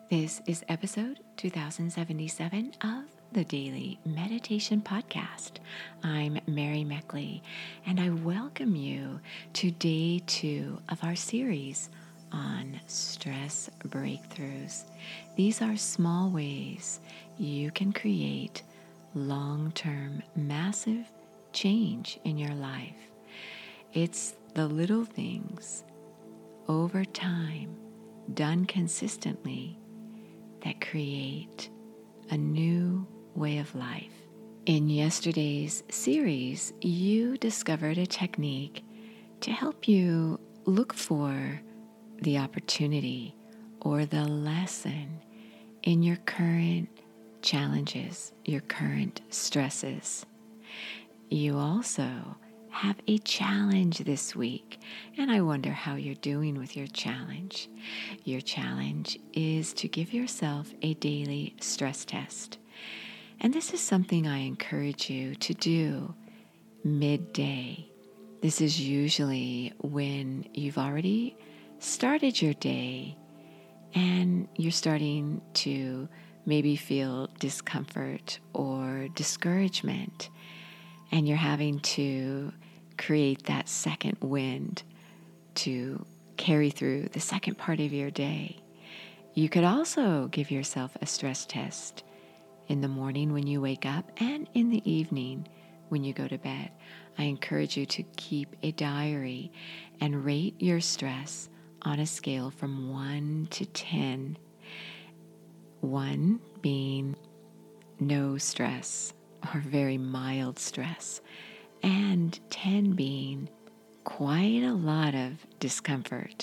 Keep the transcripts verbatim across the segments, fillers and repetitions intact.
This is episode two thousand seventy-seven of the Daily Meditation Podcast. I'm Mary Meckley, and I welcome you to day two of our series on stress breakthroughs. These are small ways you can create long-term, massive change in your life. It's the little things over time, done consistently, that create a new way of life. In yesterday's series, you discovered a technique to help you look for the opportunity or the lesson in your current challenges, your current stresses. You also have a challenge this week, and I wonder how you're doing with your challenge. Your challenge is to give yourself a daily stress test. And this is something I encourage you to do midday. This is usually when you've already started your day and you're starting to maybe feel discomfort or discouragement, and you're having to create that second wind to carry through the second part of your day. You could also give yourself a stress test in the morning when you wake up and in the evening when you go to bed. I encourage you to keep a diary and rate your stress on a scale from one to ten. one being no stress or very mild stress, and ten being quite a lot of discomfort.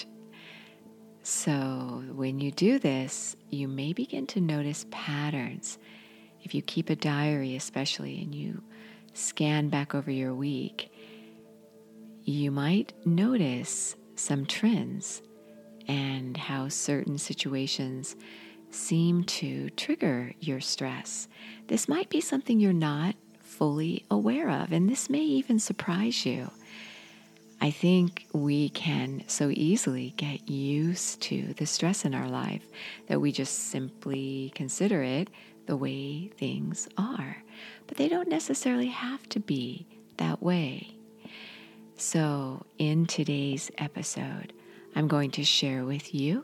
So when you do this, you may begin to notice patterns. If you keep a diary especially and you scan back over your week, you might notice some trends and how certain situations seem to trigger your stress. This might be something you're not fully aware of, and this may even surprise you. I think we can so easily get used to the stress in our life that we just simply consider it the way things are. But they don't necessarily have to be that way. So in today's episode, I'm going to share with you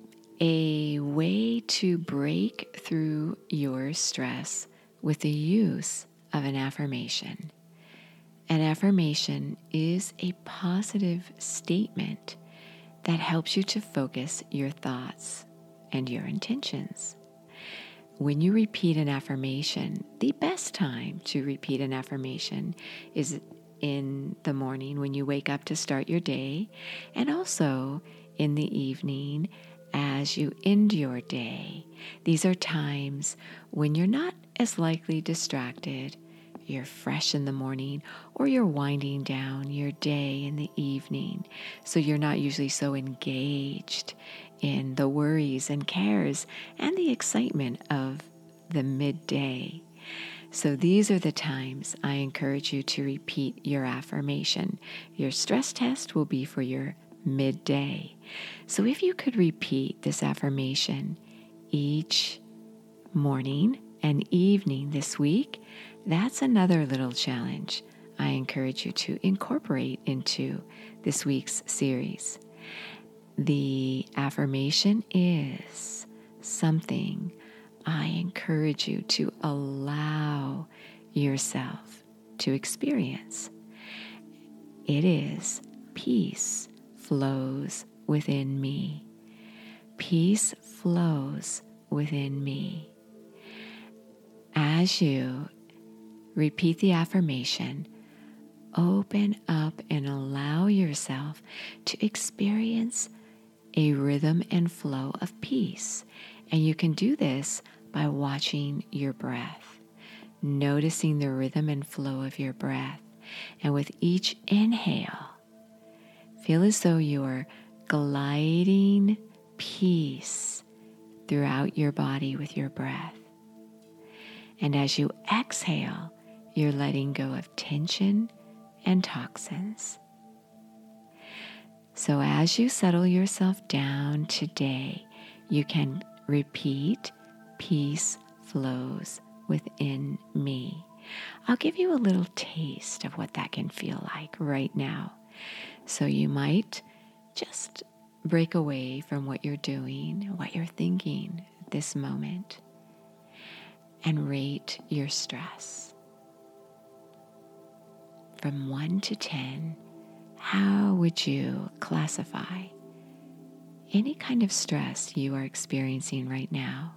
a way to break through your stress with the use of an affirmation. An affirmation is a positive statement that helps you to focus your thoughts and your intentions. When you repeat an affirmation, the best time to repeat an affirmation is in the morning when you wake up to start your day, and also in the evening as you end your day. These are times when you're not as likely distracted. You're fresh in the morning, or you're winding down your day in the evening. So you're not usually so engaged in the worries and cares and the excitement of the midday. So these are the times I encourage you to repeat your affirmation. Your stress test will be for your midday. So if you could repeat this affirmation each morning and evening this week, that's another little challenge I encourage you to incorporate into this week's series. The affirmation is something I encourage you to allow yourself to experience. It is peace flows within me. Peace flows within me. As you repeat the affirmation, open up and allow yourself to experience a rhythm and flow of peace. And you can do this by watching your breath, noticing the rhythm and flow of your breath. And with each inhale, feel as though you are gliding peace throughout your body with your breath. And as you exhale, you're letting go of tension and toxins. So as you settle yourself down today, you can repeat, peace flows within me. I'll give you a little taste of what that can feel like right now. So you might just break away from what you're doing, what you're thinking at this moment, and rate your stress. From one to ten, how would you classify any kind of stress you are experiencing right now?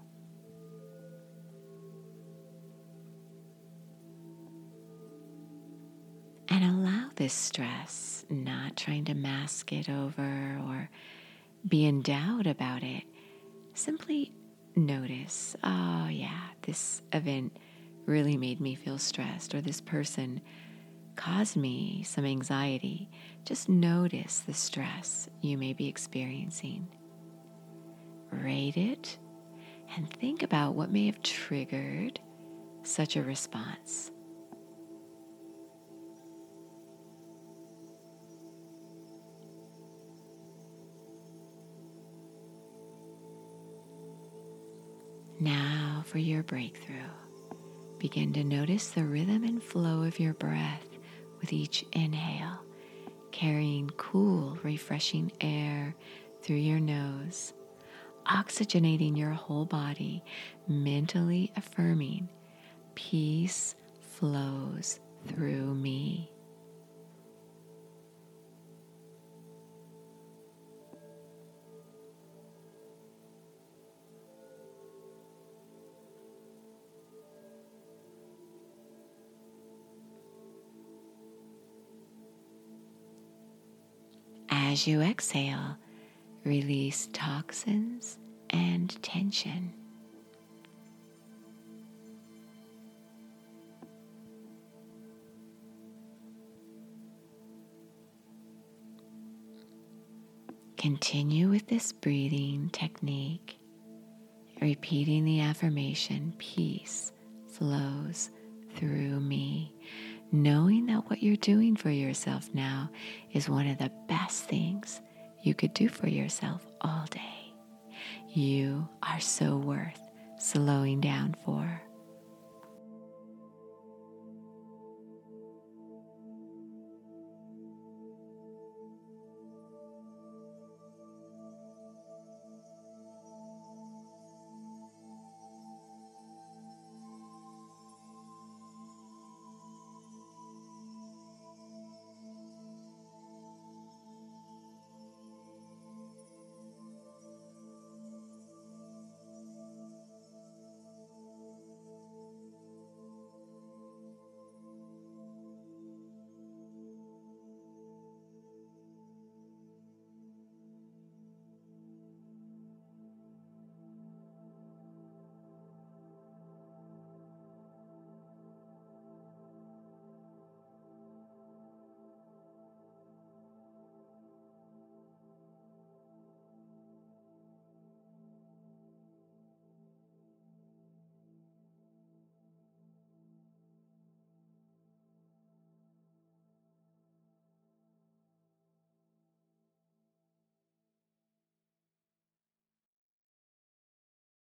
And allow this stress, not trying to mask it over or be in doubt about it. Simply notice, oh yeah, this event really made me feel stressed, or this person caused me some anxiety. Just notice the stress you may be experiencing. Rate it and think about what may have triggered such a response. Now for your breakthrough. Begin to notice the rhythm and flow of your breath with each inhale, carrying cool, refreshing air through your nose, oxygenating your whole body, mentally affirming, peace flows through me. As you exhale, release toxins and tension. Continue with this breathing technique, repeating the affirmation, peace flows through me, knowing that what you're doing for yourself now is one of the best things you could do for yourself all day. You are so worth slowing down for.